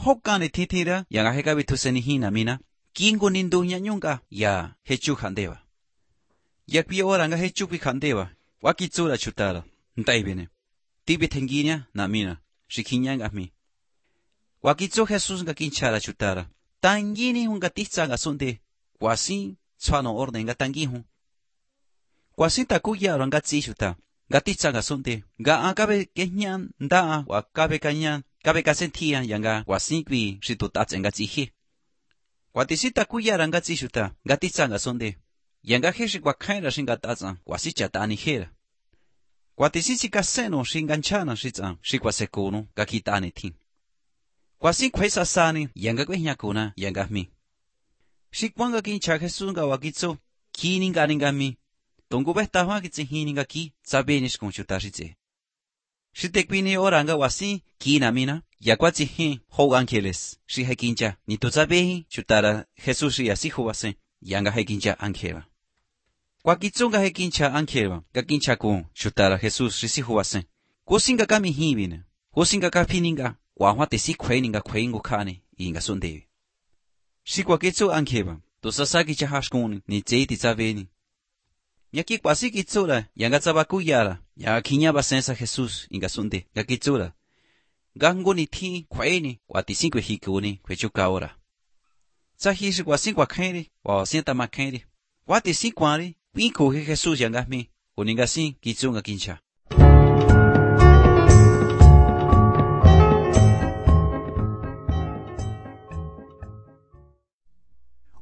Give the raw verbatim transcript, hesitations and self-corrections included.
hokane titira yang aheka bituseni hina mina kingo nindu nyanyunga ya hechu khandewa yak bi ora nga hechu bi khandewa wakitsura chutara ntaibene tibi tenginya na mina shikinyanga mi wakitso Jesus nga kinchara chutara tangini hunga titsa nga sonde kwasi tsano orden nga tangihu kwasi takuya nga tsi nga titsa nga sonde nga akabe kenyan nda wa kabe kanyan kabe kasentia yanga kwasi kwi shitutatse nga tsihi kwatisi takuya nga tsi nga titsa nga sonde yanga heshi kwa khaira shinga tatsa kwasi chatani hera kwatisi chikaseno shinganchana shitsa shikwa sekono nga kitane tin kwasi kwesa sani yanga kwenya kuna yanga mi shikwanga kincha Jesus nga wakitso kininga ninga mi tongu besta kitsi hininga ki sabenish kun chutashitse shitekwini oranga wasi kina mina yakwatsi hi ho angeles shi hekincha ni totsabehi chutara Jesus ya si huwase yanga hekincha angela kwakitsonga hekincha angela gakincha ku chutara Jesus shi si huwase kosinga kami hibina kosinga kapininga wa te si kweninga kwengu kane inga sonde shi kwakitso angela to sasaki cha hashkun ni tseiti tsaveni nyaki kwasi kitsura yanga tsabakuyara ya kinya basensa Jesus inga sonde gakitsura gango ni thi kweni kwati sinkwe hikuni kwechuka ora tsahishi kwasi kwa khere wa sienta makheri kwati sikwari pinko he Jesus yanga mi uninga sin kitsunga kincha